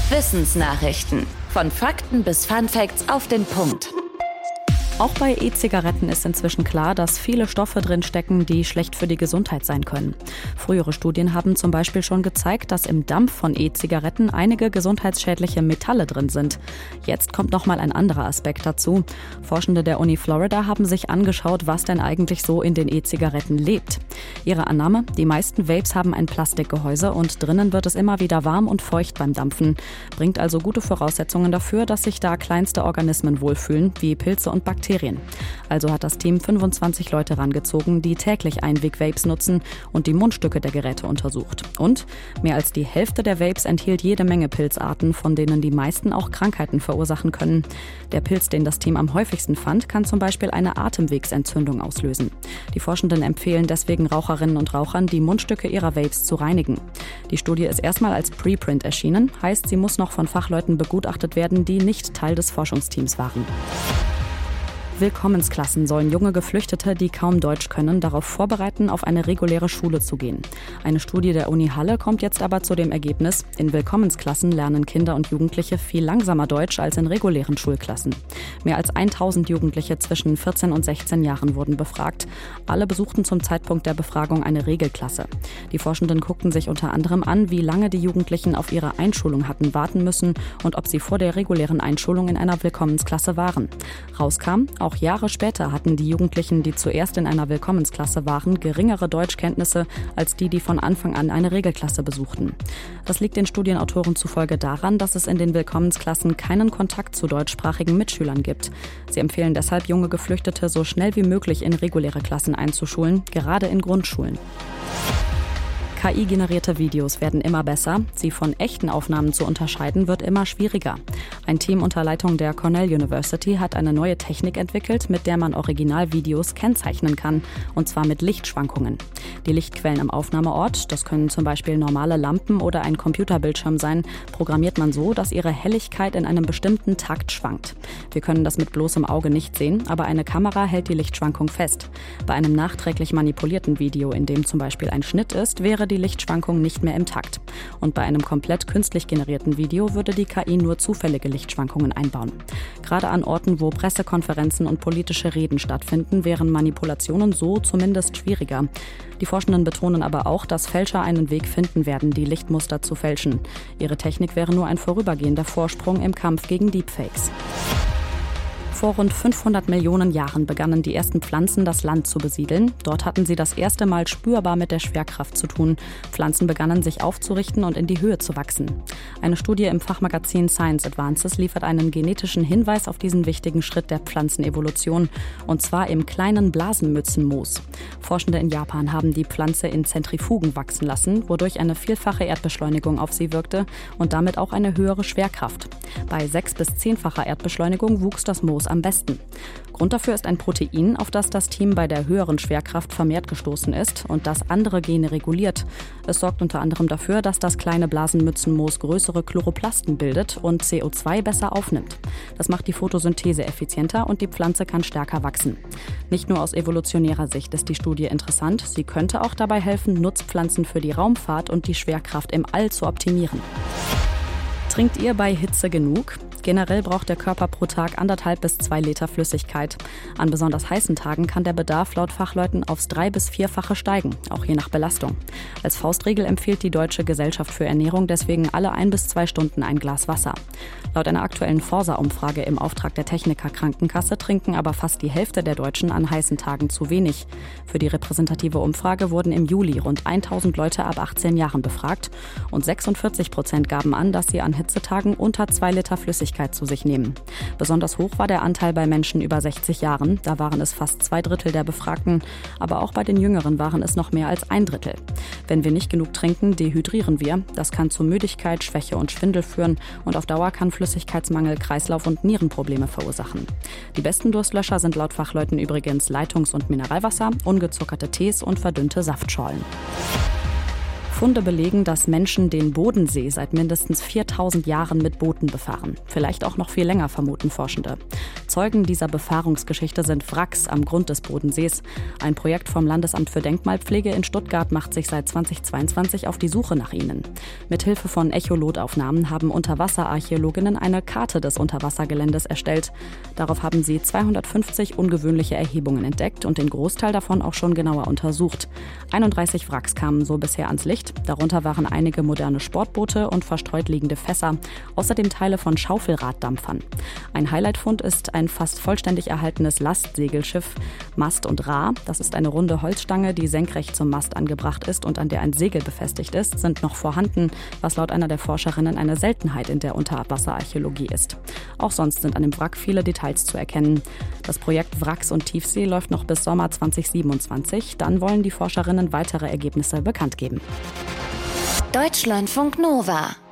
Wissensnachrichten. Von Fakten bis Funfacts auf den Punkt. Auch bei E-Zigaretten ist inzwischen klar, dass viele Stoffe drin stecken, die schlecht für die Gesundheit sein können. Frühere Studien haben zum Beispiel schon gezeigt, dass im Dampf von E-Zigaretten einige gesundheitsschädliche Metalle drin sind. Jetzt kommt nochmal ein anderer Aspekt dazu. Forschende der Uni Florida haben sich angeschaut, was denn eigentlich so in den E-Zigaretten lebt. Ihre Annahme: Die meisten Vapes haben ein Plastikgehäuse und drinnen wird es immer wieder warm und feucht beim Dampfen. Bringt also gute Voraussetzungen dafür, dass sich da kleinste Organismen wohlfühlen, wie Pilze und Bakterien. Also hat das Team 25 Leute rangezogen, die täglich Einweg-Vapes nutzen und die Mundstücke der Geräte untersucht. Und mehr als die Hälfte der Vapes enthielt jede Menge Pilzarten, von denen die meisten auch Krankheiten verursachen können. Der Pilz, den das Team am häufigsten fand, kann zum Beispiel eine Atemwegsentzündung auslösen. Die Forschenden empfehlen deswegen Raucherinnen und Rauchern, die Mundstücke ihrer Vapes zu reinigen. Die Studie ist erstmal als Preprint erschienen, heißt, sie muss noch von Fachleuten begutachtet werden, die nicht Teil des Forschungsteams waren. Willkommensklassen sollen junge Geflüchtete, die kaum Deutsch können, darauf vorbereiten, auf eine reguläre Schule zu gehen. Eine Studie der Uni Halle kommt jetzt aber zu dem Ergebnis: In Willkommensklassen lernen Kinder und Jugendliche viel langsamer Deutsch als in regulären Schulklassen. Mehr als 1000 Jugendliche zwischen 14 und 16 Jahren wurden befragt. Alle besuchten zum Zeitpunkt der Befragung eine Regelklasse. Die Forschenden guckten sich unter anderem an, wie lange die Jugendlichen auf ihre Einschulung hatten warten müssen und ob sie vor der regulären Einschulung in einer Willkommensklasse waren. Rauskam: Auch Jahre später hatten die Jugendlichen, die zuerst in einer Willkommensklasse waren, geringere Deutschkenntnisse als die von Anfang an eine Regelklasse besuchten. Das liegt den Studienautoren zufolge daran, dass es in den Willkommensklassen keinen Kontakt zu deutschsprachigen Mitschülern gibt. Sie empfehlen deshalb, junge Geflüchtete so schnell wie möglich in reguläre Klassen einzuschulen, gerade in Grundschulen. KI-generierte Videos werden immer besser. Sie von echten Aufnahmen zu unterscheiden, wird immer schwieriger. Ein Team unter Leitung der Cornell University hat eine neue Technik entwickelt, mit der man Originalvideos kennzeichnen kann, und zwar mit Lichtschwankungen. Die Lichtquellen am Aufnahmeort, das können zum Beispiel normale Lampen oder ein Computerbildschirm sein, programmiert man so, dass ihre Helligkeit in einem bestimmten Takt schwankt. Wir können das mit bloßem Auge nicht sehen, aber eine Kamera hält die Lichtschwankung fest. Bei einem nachträglich manipulierten Video, in dem zum Beispiel ein Schnitt ist, wäre die Lichtschwankung nicht mehr im Takt. Und bei einem komplett künstlich generierten Video würde die KI nur zufällige Lichtschwankungen einbauen. Gerade an Orten, wo Pressekonferenzen und politische Reden stattfinden, wären Manipulationen so zumindest schwieriger. Die Forschenden betonen aber auch, dass Fälscher einen Weg finden werden, die Lichtmuster zu fälschen. Ihre Technik wäre nur ein vorübergehender Vorsprung im Kampf gegen Deepfakes. Vor rund 500 Millionen Jahren begannen die ersten Pflanzen, das Land zu besiedeln. Dort hatten sie das erste Mal spürbar mit der Schwerkraft zu tun. Pflanzen begannen, sich aufzurichten und in die Höhe zu wachsen. Eine Studie im Fachmagazin Science Advances liefert einen genetischen Hinweis auf diesen wichtigen Schritt der Pflanzenevolution, und zwar im kleinen Blasenmützenmoos. Forschende in Japan haben die Pflanze in Zentrifugen wachsen lassen, wodurch eine vielfache Erdbeschleunigung auf sie wirkte und damit auch eine höhere Schwerkraft. Bei 6- bis 10-facher Erdbeschleunigung wuchs das Moos am besten. Grund dafür ist ein Protein, auf das das Team bei der höheren Schwerkraft vermehrt gestoßen ist und das andere Gene reguliert. Es sorgt unter anderem dafür, dass das kleine Blasenmützenmoos größere Chloroplasten bildet und CO2 besser aufnimmt. Das macht die Photosynthese effizienter und die Pflanze kann stärker wachsen. Nicht nur aus evolutionärer Sicht ist die Studie interessant, sie könnte auch dabei helfen, Nutzpflanzen für die Raumfahrt und die Schwerkraft im All zu optimieren. Trinkt ihr bei Hitze genug? Generell braucht der Körper pro Tag 1,5 bis 2 Liter Flüssigkeit. An besonders heißen Tagen kann der Bedarf laut Fachleuten aufs 3- bis 4-fache steigen, auch je nach Belastung. Als Faustregel empfiehlt die Deutsche Gesellschaft für Ernährung deswegen alle 1 bis 2 Stunden ein Glas Wasser. Laut einer aktuellen Forsa-Umfrage im Auftrag der Techniker Krankenkasse trinken aber fast die Hälfte der Deutschen an heißen Tagen zu wenig. Für die repräsentative Umfrage wurden im Juli rund 1000 Leute ab 18 Jahren befragt und 46% gaben an, dass sie an Hitzetagen unter 2 Liter Flüssigkeit zu sich nehmen. Besonders hoch war der Anteil bei Menschen über 60 Jahren. Da waren es fast 2/3 der Befragten. Aber auch bei den Jüngeren waren es noch mehr als 1/3. Wenn wir nicht genug trinken, dehydrieren wir. Das kann zu Müdigkeit, Schwäche und Schwindel führen. Und auf Dauer kann Flüssigkeitsmangel Kreislauf- und Nierenprobleme verursachen. Die besten Durstlöscher sind laut Fachleuten übrigens Leitungs- und Mineralwasser, ungezuckerte Tees und verdünnte Saftschorlen. Funde belegen, dass Menschen den Bodensee seit mindestens 4000 Jahren mit Booten befahren. Vielleicht auch noch viel länger, vermuten Forschende. Zeugen dieser Befahrungsgeschichte sind Wracks am Grund des Bodensees. Ein Projekt vom Landesamt für Denkmalpflege in Stuttgart macht sich seit 2022 auf die Suche nach ihnen. Mithilfe von Echolotaufnahmen haben Unterwasserarchäologinnen eine Karte des Unterwassergeländes erstellt. Darauf haben sie 250 ungewöhnliche Erhebungen entdeckt und den Großteil davon auch schon genauer untersucht. 31 Wracks kamen so bisher ans Licht. Darunter waren einige moderne Sportboote und verstreut liegende Fässer, außerdem Teile von Schaufelraddampfern. Ein Highlightfund ist ein fast vollständig erhaltenes Lastsegelschiff, Mast und Ra. Das ist eine runde Holzstange, die senkrecht zum Mast angebracht ist und an der ein Segel befestigt ist, sind noch vorhanden, was laut einer der Forscherinnen eine Seltenheit in der Unterwasserarchäologie ist. Auch sonst sind an dem Wrack viele Details zu erkennen. Das Projekt Wracks und Tiefsee läuft noch bis Sommer 2027. Dann wollen die Forscherinnen weitere Ergebnisse bekannt geben. Deutschlandfunk Nova